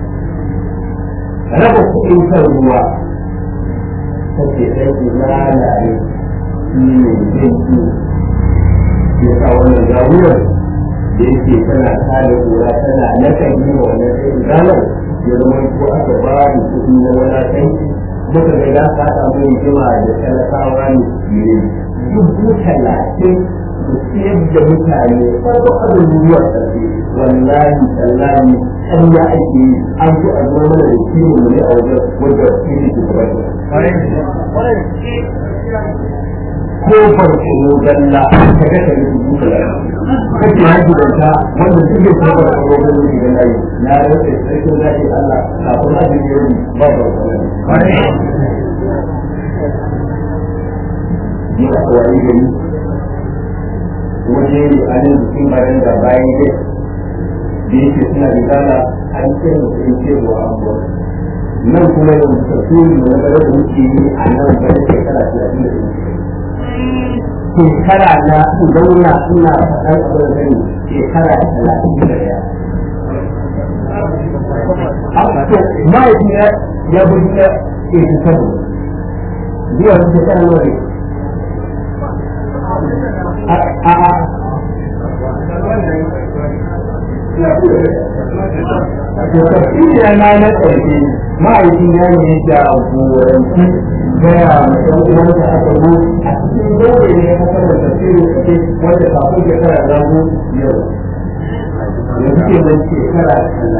[SPEAKER 1] raba kudin shan ruwa kake ɗauki lalaye shi ne jinki ya sa wannan zawurar da yake tana kare kura tana nakan yi wa wannan sai zalar ya zama ko aka ba da kuɗi na wadatanci muka ga ya fata mai jima da talakawa ne dubu 30 da siyar da mutane farko abin ruwa ƙarfi wallahi tallahi ƙarya ake yi an so a zama mana da kiwo ne a wajen wanda shi ke gabata ko farko dalla ka ga kare su duka da kake haji da ta wanda suke tsara da gogon ne da nayi na rage sai zaki Allah kafin hajji ne ba ba ni a wani gari waje ne a nan cikin bayan da bayan dai da yake suna da gana an ce mutum ce wa abuwa nan kuma da mutum na gaba da muke yi a nan bayan shekara 30 shekara na zauna suna faɗar abin da ne shekara 31 mahaifin ya buɗe ya ke shekaru zuwa shekara nawa ne tafiya na ƙarfi ma'aikin ya ne jagoranci gaya mai ɗan uwansa aka zo a cikin dole ne ya kasar da tafiyar da ke wanda kafin shekara zago yau yanzu ke nan shekara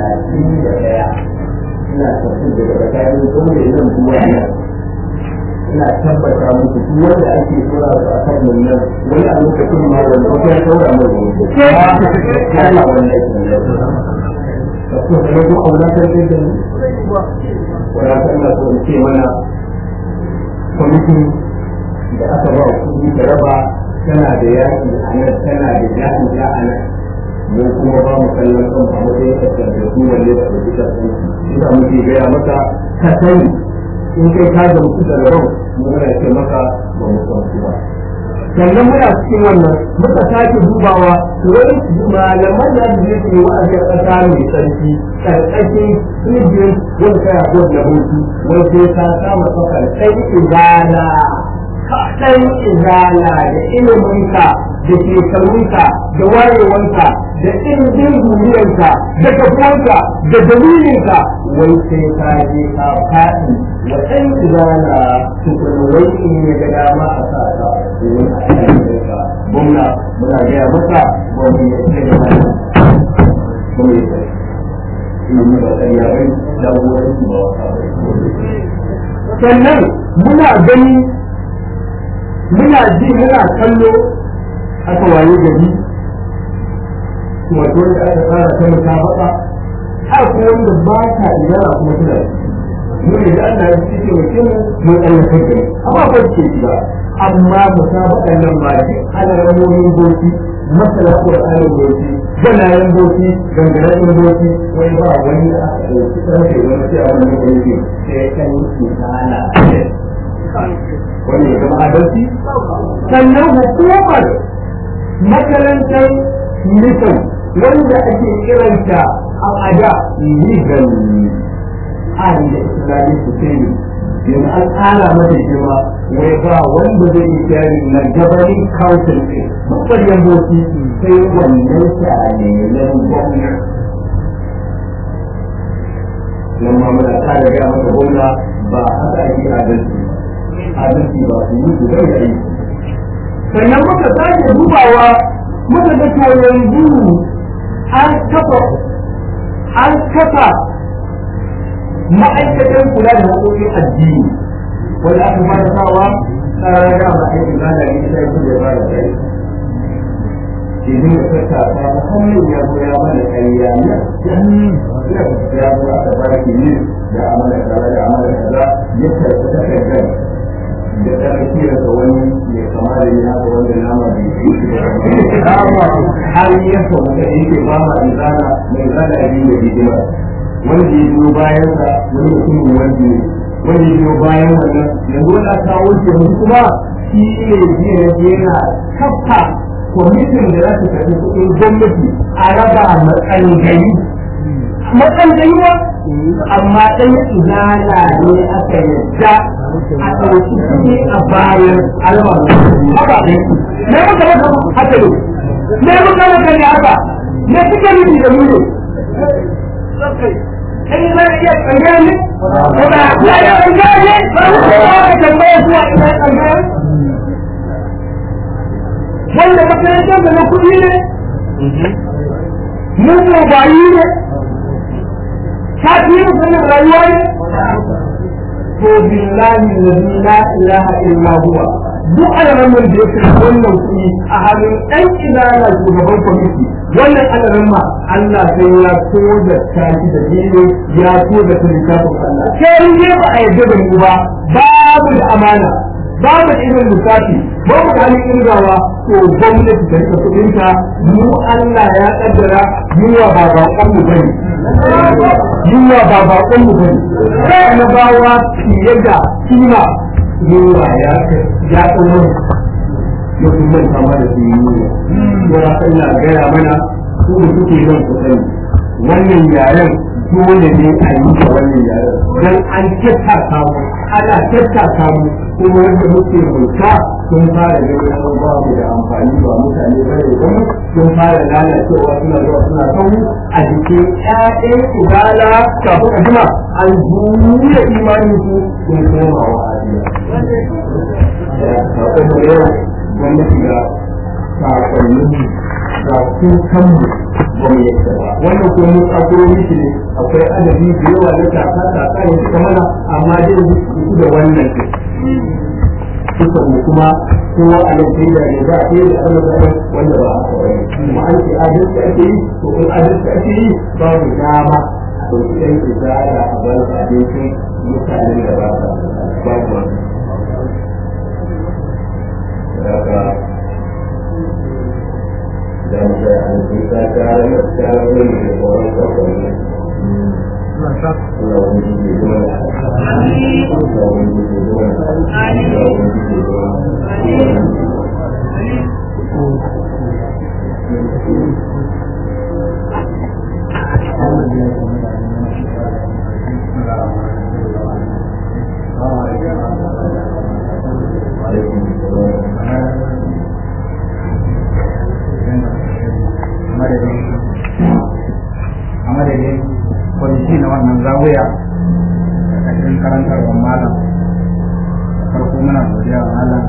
[SPEAKER 1] 31 ina tafi daga tsakanin dole nan zuwa nan ina tabbata muku duk wanda ake tura su a kan nan wani a lokacin ma wanda ko ya saura mai wani Allah wannan ka so da ko aula ta ce da wala ta ina so ce mana kwamiti da aka ba kuɗi da raba tana da yaki a nan tana da yaki a nan mun kuma ba mu kallon kan a matsayin kasar da su wanne da su ta su ina muke gaya maka ka sani in kai ka da mutu da rabon muna ce maka ba mu san su ba sannan muna cikin wannan muka sake dubawa wani malaman da su yi wa'azin ƙasa mai tsarki ƙarƙashin rijiyar wani kaya ko da hutu wani sai ta samu kafar ɗan izala da iliminka da shekarunka da wayewanka da ilimin duniyarka da kafuwanka da dalilinka wai sai ka je ka faɗi wa ɗan izala tukunwai in ya ga dama a sa ka wani a yankinka gwamna muna gaya masa ba mu yi sai da wani ba mu yi sai ilimin ba ta yawai jagoranci ba wata bai sannan muna gani muna ji muna kallo aka waye gari wato da aka tsara ta musabaka har kuma wanda ba ta idara kuma suna mu ne da Allah ya ce mutum mun Allah kai amma ba ce ba amma musabakan nan ba ce ana ramonin boki masala Qur'anin boki ganayen boki gangaren boki wai ba wani da aka dauki sai wani sai a wannan boki sai kan yi tsala wani ya zama adalci sannan hukumar makarantar nisan wanda ake kiranta a ada legal an da islamic society yanzu an tsara mata jima wai ba wanda zai yi shari na governing council ne babbar yamboci sai wannan sha'anen gwamna nan ma muna tsara gaya mata gwamna ba haka ake adalci ba su yi su bai da aiki sannan muka sake dubawa muka ga to yanzu an kafa ma'aikatan kula da haƙoƙin addini wanda aka fara sawa tsara da ba a yi ba da ita ya kuma ba da kai idan ka tattaka musamman ya zo ya bada ƙarya ne ya zo a baki ne da amana kaza da amana kaza ya karɓi takardar da tsarkiyar da wani mai kama da ya haka wanda nama bai yi har ya samu da yake ba ma izana mai zana abin da hidima wanda ya biyo bayan sa wani mutumin wanda ne wanda ya biyo bayan wannan yanzu wani a kawo shi yanzu kuma shi ne jiya yana kafa kwamitin da za su karɓi kuɗin gwamnati a raba matsangayi ba amma ɗan izana ne aka yadda a ɗauki kuɗi a bayan alama haka ne me muka maka haka ne me muka maka ne haka me suka nufi da mu ne kai ba iya tsangaya ne ba ya yi tsangaya ne ba ka tambaya zuwa ina tsangaya wanda makarantar da na kuɗi ne mu ko bayi ne ta fi yin sanin rayuwa ne to billahi la ilaha illa huwa duk alamun da yake wannan kuɗi a halin ɗan ilala shugaban kwamiti wannan alamun ma Allah sai ya so da tashi da dino ya so da littafin Allah sai ne ba a yarda da mu ba babu da amana babu da irin lissafi babu da halin irgawa to gwamnati da rika kuɗinta mu Allah ya kaddara yiwa ba baƙon mu bane yiwa ba baƙon mu bane sai na bawa fiye da kima yiwa ya tsoro ya kuma kama da su yiwa ya ina gaya mana su da suke zan ku sani wannan yaren dole ne a yi da wannan yaren don an tattaka mu ana tattaka mu kuma wanda muke mulka sun fara ganin abubuwa mu da amfani ba mutane ba ne ba sun fara lalacewa suna zuwa suna kawo a jikin ƴaƴan ibala kafin a jima an juya imanin su sun koma wa ajiya. Sakon da yau gwamnati ga sakonnin ga sun kanmu ba mu yadda ba wannan kuma mun tsakuro miki ne akwai adadi da yawa na taka ne suka mana amma dai su da wannan ne suka mu kuma kowa a nan sai da ne za a yi da Allah wanda ba haka bane kuma an ce adalci ake yi to in adalci ake yi babu dama a ɗauki ɗan izala a bar abincin mutanen da ba sa babu wani dan saya kita cara ini orang orang kalau ini dua kalau ini dua
[SPEAKER 3] a madadin kwamiti na wannan zawiya da ƙarshen karantarwar malam farko muna godiya wa malam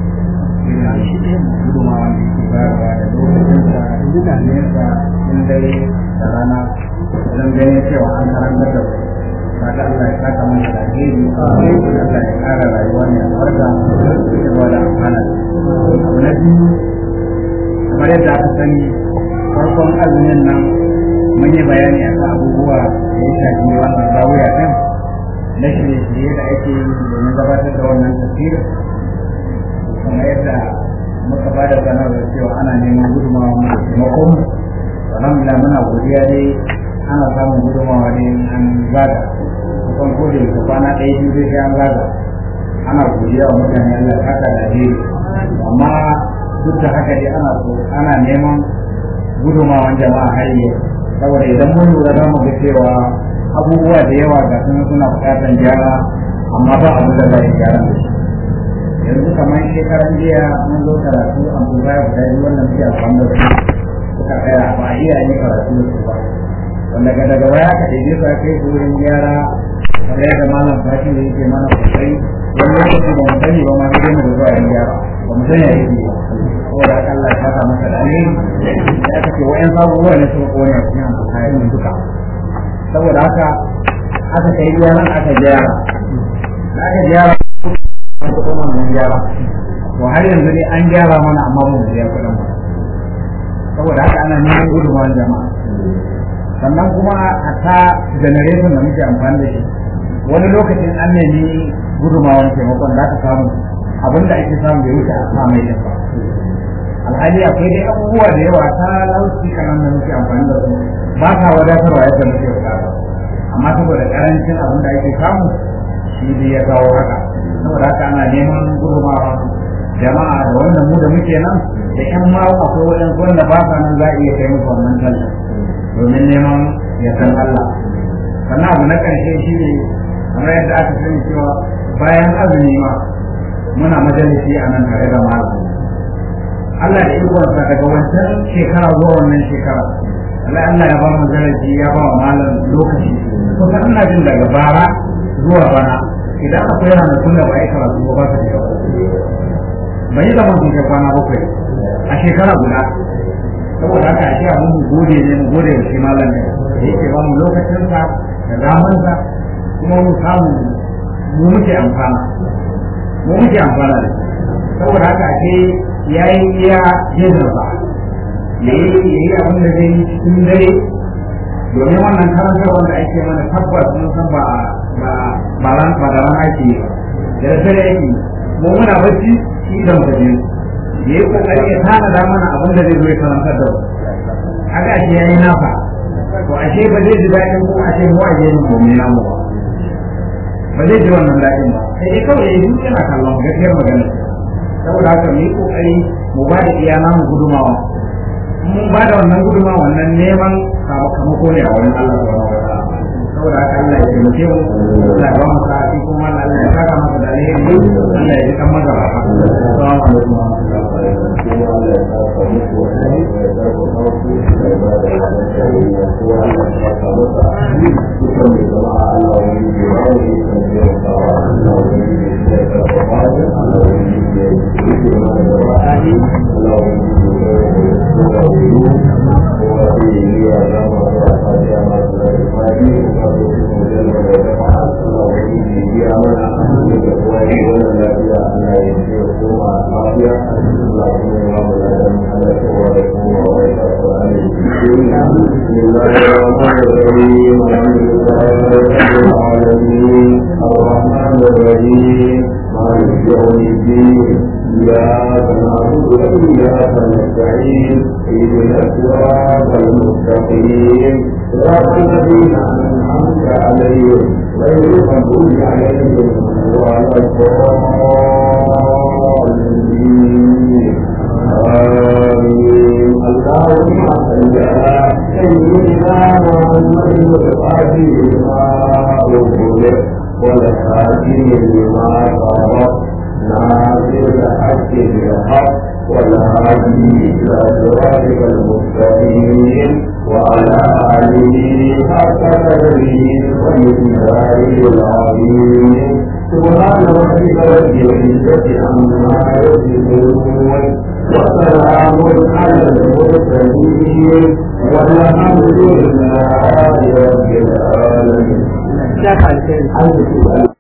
[SPEAKER 3] irin gudunmawa wanda yake bayarwa da lokacinsa da nesa in dare da rana don ganin cewa an karantar da ba da Allah ya saka mana da alheri Allah ya ƙara rayuwa ne albarka da cewa da amfana abu na biyu kamar yadda aka sani farkon azumin nan mun yi bayani a kan abubuwa da ya shafi wannan zawiya ɗin na shirye-shirye da ake yi domin gabatar da wannan tafsir kamar yadda muka ba da sanarwar cewa ana neman gudunmawa mu da taimakon mu alhamdulillah muna godiya dai ana samun gudunmawa ne an zaga kusan kodin da kwana ɗaya biyu sai an zaga ana godiya wa mutane Allah haka da alheri amma duk da haka dai ana neman gudunmawan jama'a har yau saboda idan mun lura za mu ga cewa abubuwa da yawa ga suna buƙatar gyara amma ba abu da za a gyara da shi yanzu kamar shekaran jiya mun zo karatu a baya guda biyu wannan biya kwanda su suka tsaya ba a iya yi karatu da su ba wanda daga baya ka ɗaiɗe su a kai su wurin gyara kamar yadda malam fashi da yake mana sosai wani lokaci ba mu sani ba ma sai mu zuwa yin gyara ba mu sani a yi ba saboda haka Allah ya saka masa da alheri da aka ce wa'yan sabuwar ne suka kone a cikin kayan duka saboda haka aka kai gyaran aka gyara da aka gyara kuma mun gyara to har yanzu ne an gyara mana amma ba mu biya kuɗin ba saboda haka ana neman gudunmawar jama'a sannan kuma a ta generation da muke amfani da shi wani lokacin an nemi gudunmawar taimakon za ka samu abin da ake samu bai wuce a sa mai ba alhali akwai dai abubuwa da yawa ta lauci kanan da muke amfani da su ba ta wadatarwa yadda muke bukata amma saboda karancin abin da ake samu shi ne ya kawo haka saboda haka ana neman gudunmawa jama'a da wannan mu da muke nan da ƴan ma akwai waɗansu wanda ba sa nan za a iya kai musu wannan tallafi domin neman yardan Allah sannan abu na ƙarshe shi ne kamar yadda aka sani cewa bayan azumi ma muna majalisi a nan tare da malam Allah da ikonsa daga wancan shekara zuwa wannan shekara Allah ya ba mu zarafi ya ba wa malam lokaci kusan ina jin daga bara zuwa bana idan akwai ranakun da ba a yi karatu ba su da yawa bai yi zaman sun kwana bakwai a shekara guda saboda haka a abin mu gode ne mu gode da shi malam ne da yake ba mu lokacinsa da damansa kuma mu samu mu muke amfana da saboda haka ake yayi iya jinsa yayi abin da zai yi cikin dare domin wannan karantar wanda ake mana tabbas mun san ba da rana ake yi da dare yake mu muna bacci shi da mutane ya yi kokari ya tanada mana abin da zai zo ya karantar da mu haka ake yayi nafa to ashe ba zai ji daɗin ko ashe mu aje mu ne namu ba zai ji wannan daɗin ba sai dai kawai ya yi yana kallon gaskiyar magana saboda haka mu yi kokari mu ba da iya namu gudumawa mun ba da wannan gudumawa wannan neman sakamako ne a wurin Allah subhanahu wa ta'ala saboda haka Allah ya taimake mu Allah ya ba mu sa'a kuma Allah ya saka masa da alheri Allah ya ji kan magana assalamu alaikum wa rahmatullahi
[SPEAKER 2] والحمد لله رب العالمين.